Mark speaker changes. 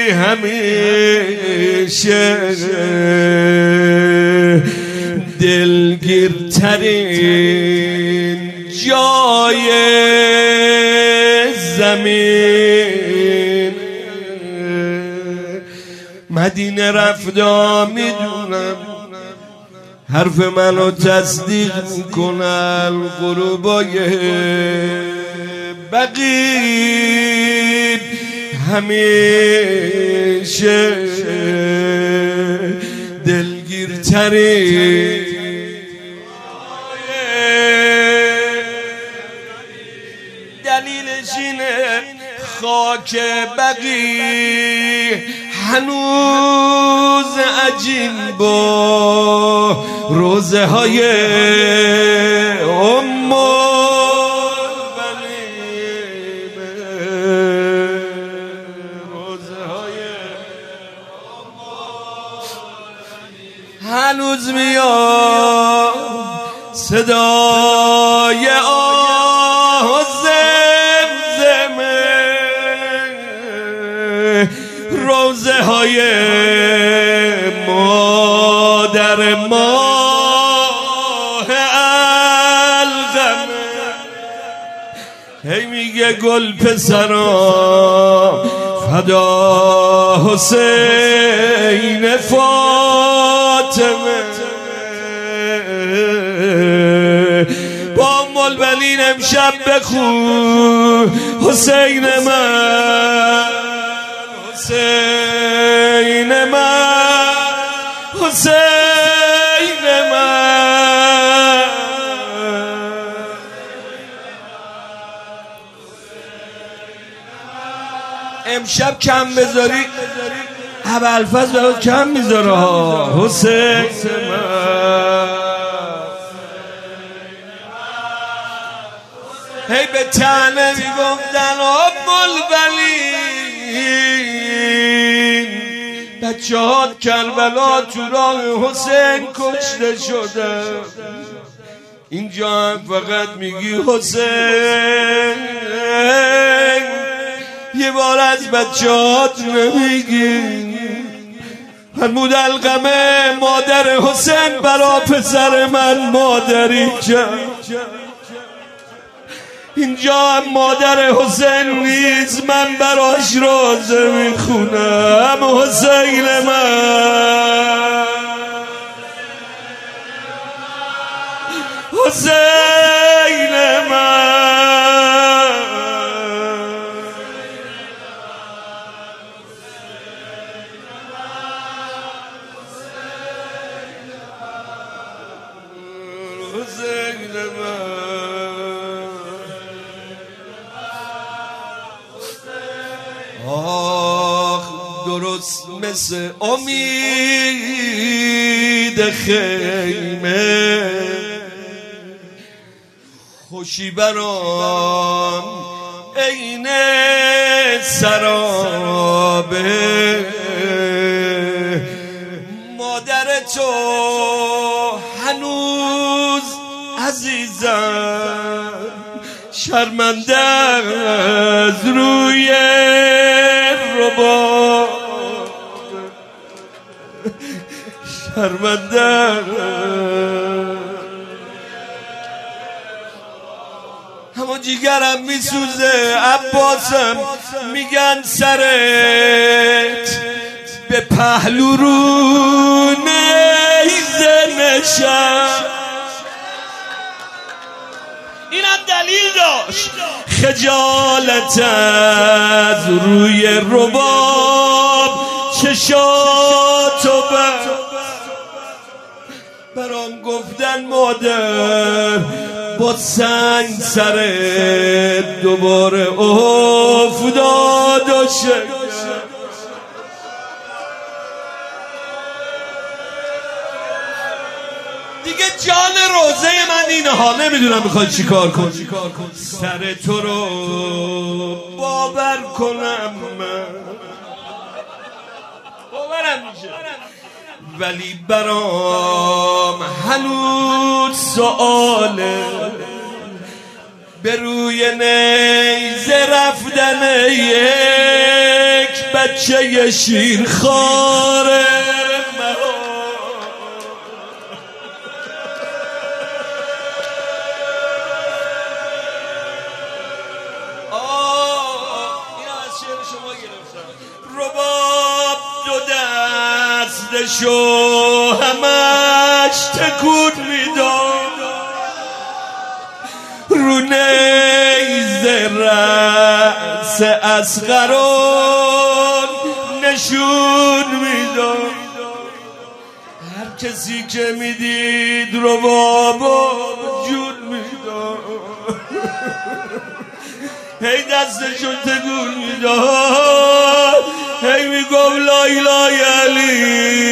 Speaker 1: همیشه دلگیرترین جای زمین. مدینه رفتا میدونم حرف منو تصدیق میکنن غروبای بقیب همیشه دلگیرترین دلیلش اینه خاک بقیع هنوز عجین با روزه های هنوز میاد صدای آه و زمزمه روزه های مادر ماه القمه. هی میگه گل پسرام فدا حسین فاطمه. با ملبلین امشب بخون حسین من حسین من حسین من. امشب کم بذاری ابوالفضل برات کم میذاره ها. حسین من هی به تنه میگفتن آب ملبلین بچه ها کربلا تو راه حسین کشته شده. اینجا هم فقط میگی حسین، یه بار از بچه هات نمیگی فرمود القمه مادر حسین برا پسر من مادری کرد. اینجا هم مادر حسین نیست من براش روزه میخونم. حسین من حسین من حسین من. آخ درست مثل امید خیمه خوشی برام عین سرابه. مادر تو هنوز عزیزم شرمنده از روی رباب شرمنده. همه جیگرم میسوزه عباسم میگن سرت به پهلو رو نیزه نشم. اینم دلیل داشت خجالت از روی رباب چشاتو برام گفتن مادر با سنگ سر دوباره افتاد و شکر. دیگه جان روزه من اینه ها. نمیدونم میخوای چی کار کن سر تو رو باور کنم من باورم میشه ولی برام هنوز سؤاله به روی نیزه رفتن یک بچه شیر خاره رباب دو دستشو همش تکون میداد رو نیزه رأس اصغران نشون میداد هر کسی که میدید ربابو جون میداد هی دستشون تکون میداد هی میگم لای لای علی